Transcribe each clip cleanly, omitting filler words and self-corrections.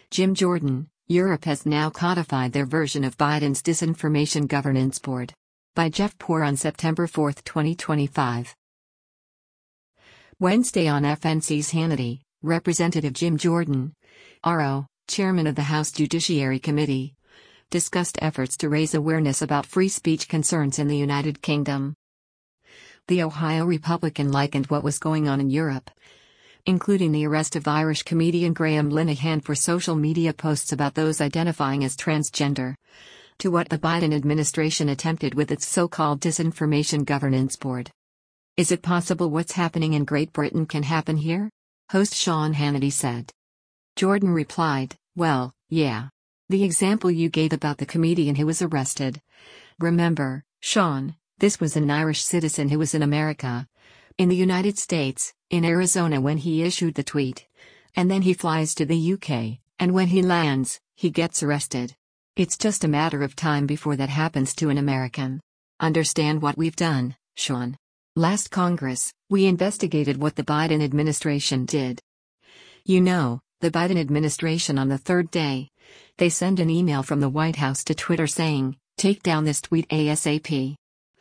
Jim Jordan, Europe has now codified their version of Biden's Disinformation Governance Board. By Jeff Poor on September 4, 2025. Wednesday on FNC's Hannity, Representative Jim Jordan, RO, chairman of the House Judiciary Committee, discussed efforts to raise awareness about free speech concerns in the United Kingdom. The Ohio Republican likened what was going on in Europe, including the arrest of Irish comedian Graham Linehan for social media posts about those identifying as transgender, to what the Biden administration attempted with its so-called Disinformation Governance Board. Is it possible what's happening in Great Britain can happen here? Host Sean Hannity said. Jordan replied, well, yeah. The example you gave about the comedian who was arrested. Remember, Sean, this was an Irish citizen who was in America, in the United States, in Arizona when he issued the tweet. And then he flies to the UK, and when he lands, he gets arrested. It's just a matter of time before that happens to an American. Understand what we've done, Sean? Last Congress, we investigated what the Biden administration did. You know, the Biden administration on the third day, they send an email from the White House to Twitter saying, take down this tweet ASAP.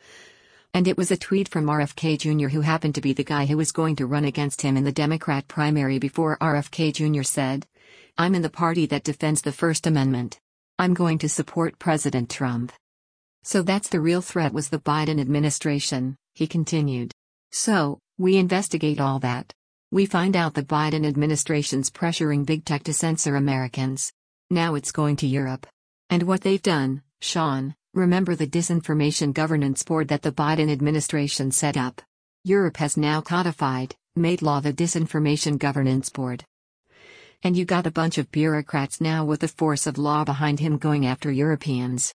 And it was a tweet from RFK Jr. who happened to be the guy who was going to run against him in the Democrat primary before RFK Jr. said, I'm in the party that defends the First Amendment. I'm going to support President Trump. So that's the real threat was the Biden administration, he continued. So, we investigate all that. We find out the Biden administration's pressuring big tech to censor Americans. Now it's going to Europe. And what they've done, Sean, remember the Disinformation Governance Board that the Biden administration set up? Europe has now codified, made law the Disinformation Governance Board. And you got a bunch of bureaucrats now with the force of law behind him going after Europeans.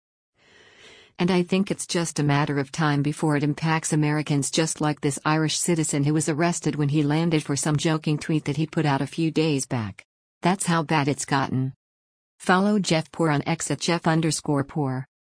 And I think it's just a matter of time before it impacts Americans, just like this Irish citizen who was arrested when he landed for some joking tweet that he put out a few days back. That's how bad it's gotten. Follow Jeff Poor on X at Jeff_Poor.